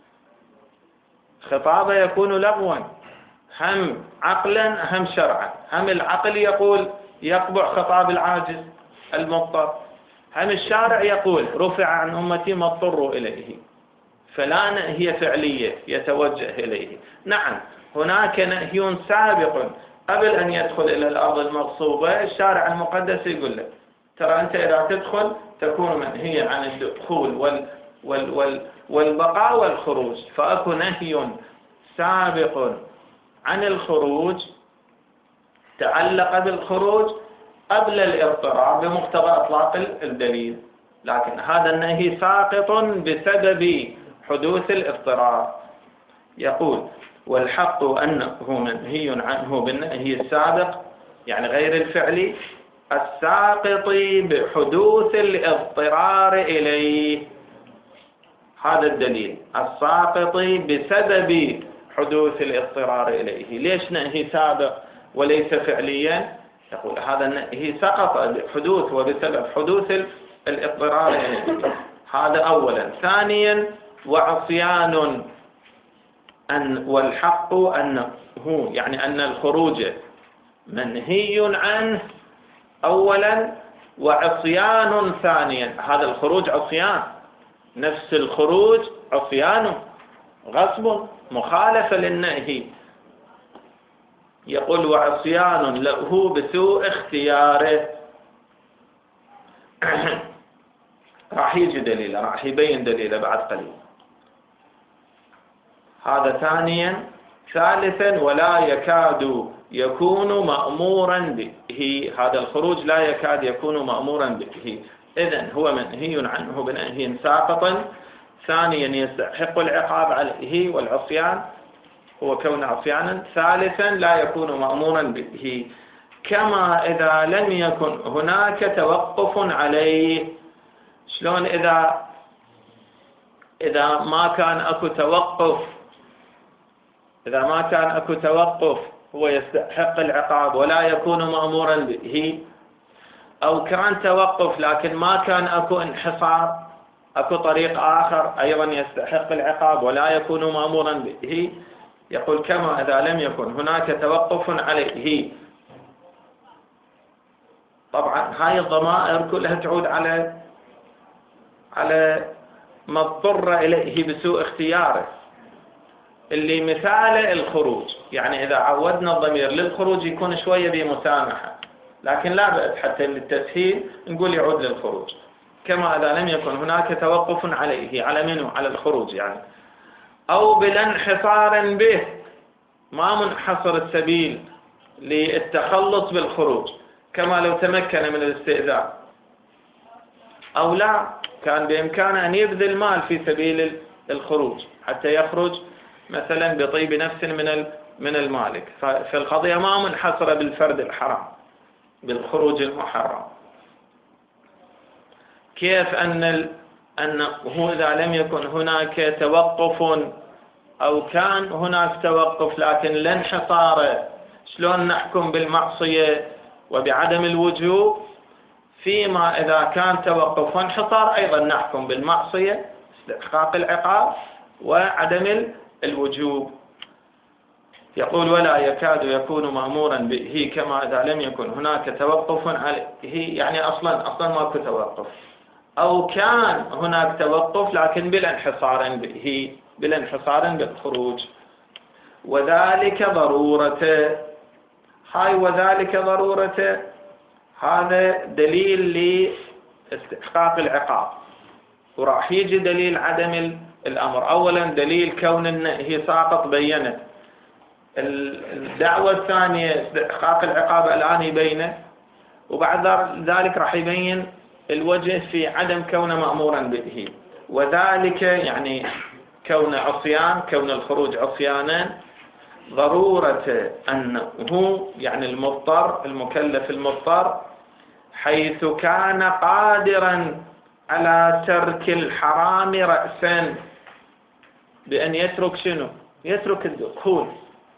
خطابه يكون لغوا، هم عقلا هم شرعا. هم العقل يقول يقبع خطاب العاجز المضطر، هم الشارع يقول رفع عن أمتي ما اضطروا إليه. فلا نهي فعلية يتوجه إليه. نعم هناك نهي سابق قبل أن يدخل إلى الأرض المغصوبة، الشارع المقدس يقول لك ترى أنت إذا تدخل تكون منهيا عن الدخول والبقاء والخروج. فأكو نهي سابق عن الخروج تعلق بالخروج قبل الاضطرار بمقتضى إطلاق الدليل، لكن هذا النهي ساقط بسبب حدوث الاضطرار. يقول: والحق أنه منهي عنه بالنهي السابق، يعني غير الفعلي الساقط بحدوث الاضطرار إليه. هذا الدليل الساقط بسبب حدوث الاضطرار إليه. ليش نهي سابق وليس فعليا؟ يقول هذا النهي سقط بحدوث وبسبب حدوث الاضطرار إليه. هذا أولا. ثانيا وعصيان والحق أنه، يعني أن الخروج منهي عنه أولا وعصيان ثانيا. هذا الخروج عصيان، نفس الخروج عصيان، غصب، مخالفة للنهي. يقول وعصيان له بسوء اختياره. راح يجي دليل، راح يبين دليله بعد قليل. هذا ثانيا. ثالثا ولا يكاد يكون مأمورا به. هذا الخروج لا يكاد يكون مأمورا به، إذن هو منهي عنه بنهي ساقط. ثانيا يستحق العقاب عليه والعصيان، هو كون عصيانا. ثالثا لا يكون مأمورا به، كما إذا لم يكن هناك توقف عليه. شلون إذا ما كان أكو توقف، إذا ما كان أكو توقف هو يستحق العقاب ولا يكون مأمورا به، أو كان توقف لكن ما كان أكو انحصار، أكو طريق آخر أيضا يستحق العقاب ولا يكون مأمورا به. يقول كما إذا لم يكن هناك توقف عليه. طبعا هاي الضمائر كلها تعود على ما اضطر إليه بسوء اختياره، اللي مثال الخروج. يعني إذا عودنا الضمير للخروج يكون شوية بمسامحة، لكن لا بأس حتى للتسهيل نقول يعود للخروج. كما إذا لم يكن هناك توقف عليه، على منه؟ على الخروج يعني. أو بلا انحصار به، ما منحصر السبيل للتخلص بالخروج، كما لو تمكن من الاستئذان، أو لا كان بإمكانه أن يبذل مال في سبيل الخروج حتى يخرج مثلا بطيب نفس من المالك. فالقضية ما منحصرة بالفرد الحرام، بالخروج المحرم. كيف أنه إذا لم يكن هناك توقف، أو كان هناك توقف لكن لا انحصار، شلون نحكم بالمعصية وبعدم الوجوب؟ فيما إذا كان توقف وانحصار أيضا نحكم بالمعصية، استحقاق العقاب وعدم الوجوب. يقول ولا يكاد يكون مأمورا به، كما إذا لم يكن هناك توقف عليه، يعني أصلا ماكو توقف، أو كان هناك توقف لكن بلا انحصار به، بلا انحصار بالخروج. وذلك ضرورته، هاي وذلك ضرورته هذا دليل لاستحقاق العقاب، وراح يجي دليل عدم الأمر. أولا دليل كون النهي ساقط بينه، الدعوة الثانية استحقاق العقاب الآن يبينه، وبعد ذلك راح يبين الوجه في عدم كونه مأمورا به. وذلك يعني كون عصيان، كون الخروج عصيانا. ضرورة أنه يعني المضطر، المكلف المضطر، حيث كان قادرا على ترك الحرام رأسا، بأن يترك شنو؟ يترك الدخول.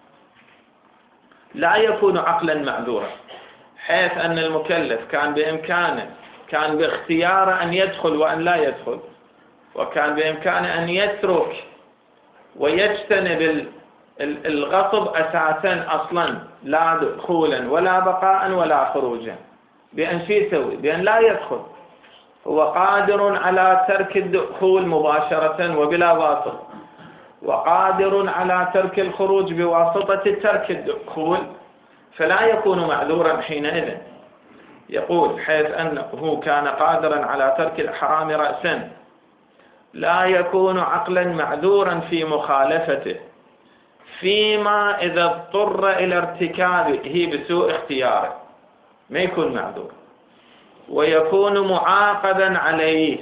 لا يكون عقلا معذورا، حيث أن المكلف كان بإمكانه، كان باختياره أن يدخل وأن لا يدخل، وكان بإمكانه أن يترك ويجتنب الغصب أساسا أصلا، لا دخولا ولا بقاء ولا خروجا، بأن شو يسوي؟ بأن لا يدخل. هو قادر على ترك الدخول مباشرة وبلا واسطة، وقادر على ترك الخروج بواسطة ترك الدخول، فلا يكون معذورا حينئذ. يقول حيث أنه كان قادرا على ترك الحرام رأسا، لا يكون عقلا معذورا في مخالفته، فيما إذا اضطر إلى ارتكابه بسوء اختياره ما يكون معذور، ويكون معاقبا عليه،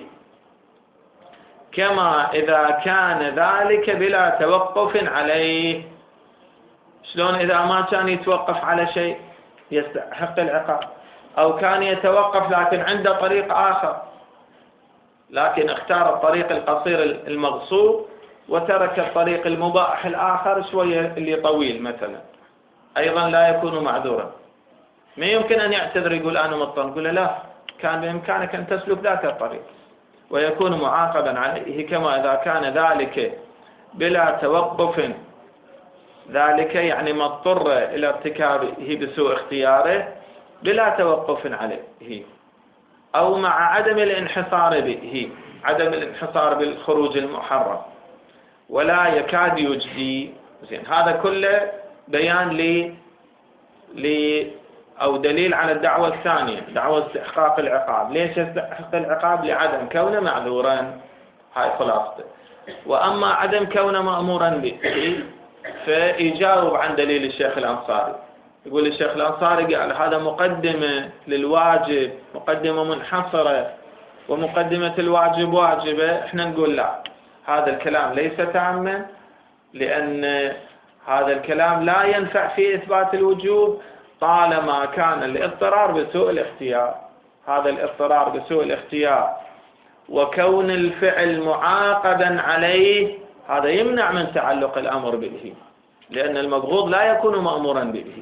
كما إذا كان ذلك بلا توقف عليه. شلون إذا ما كان يتوقف على شيء يستحق العقاب، أو كان يتوقف لكن عنده طريق آخر، لكن اختار الطريق القصير المغصوب وترك الطريق المباح الآخر شوية اللي طويل مثلا، أيضا لا يكون معذورا. ما يمكن أن يعتذر يقول أنا مضطر، نقول له لا، كان بإمكانك أن تسلك ذاك الطريق، ويكون معاقبا عليه، كما إذا كان ذلك بلا توقف، ذلك يعني ما اضطر إلى ارتكابه بسوء اختياره بلا توقف عليه، أو مع عدم الانحصار به، عدم الانحصار بالخروج المحرم، ولا يكاد يجدي. زين، هذا كله بيان أو دليل على الدعوة الثانية، دعوة استحقاق العقاب. ليش يستحق العقاب؟ لعدم كونه معذورا، هاي خلاصته. وأما عدم كونه مأمورا به فيجاوب عن دليل الشيخ الأنصاري، يقول الشيخ الأنصاري قال هذا مقدمة للواجب، مقدمة منحصرة، ومقدمة الواجب واجبة. احنا نقول لا، هذا الكلام ليس تاما، لأن هذا الكلام لا ينفع في إثبات الوجوب طالما كان الاضطرار بسوء الاختيار. هذا الاضطرار بسوء الاختيار وكون الفعل معاقدا عليه هذا يمنع من تعلق الأمر به، لأن المبغوض لا يكون مأمورا به.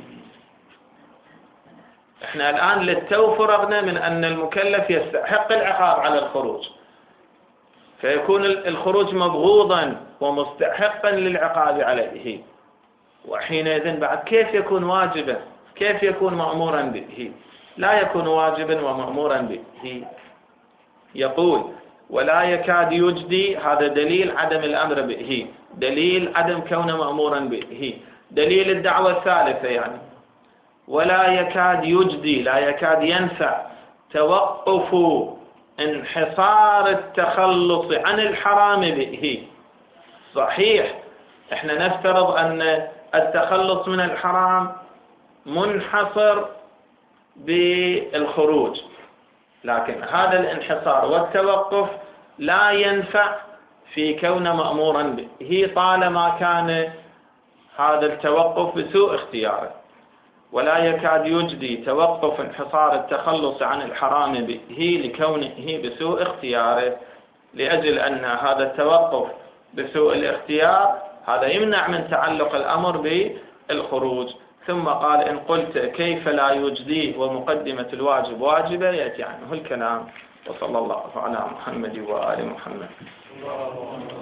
احنا الآن للتو فرغنا من أن المكلف يستحق العقاب على الخروج، فيكون الخروج مبغوضا ومستحقا للعقاب عليه، وحينئذ بعد كيف يكون واجبا؟ كيف يكون مأمورا به؟ لا يكون واجبا ومأمورا به. يقول ولا يكاد يجدي، هذا دليل عدم الأمر به، دليل عدم كونه مأمورا به، دليل الدعوة الثالثة يعني. ولا يكاد يجدي، لا يكاد ينفع توقف انحصار التخلص عن الحرام به. صحيح احنا نفترض أن التخلص من الحرام منحصر بالخروج، لكن هذا الانحصار والتوقف لا ينفع في كونه مأمورا به طالما كان هذا التوقف بسوء اختياره. ولا يكاد يجدي توقف انحصار التخلص عن الحرام به لكونه بسوء اختياره، لأجل أن هذا التوقف بسوء الاختيار هذا يمنع من تعلق الأمر بالخروج. ثم قال إن قلت كيف لا يجديه ومقدمة الواجب واجبة، يأتي عنه الكلام. وصلى الله على محمد وآل محمد.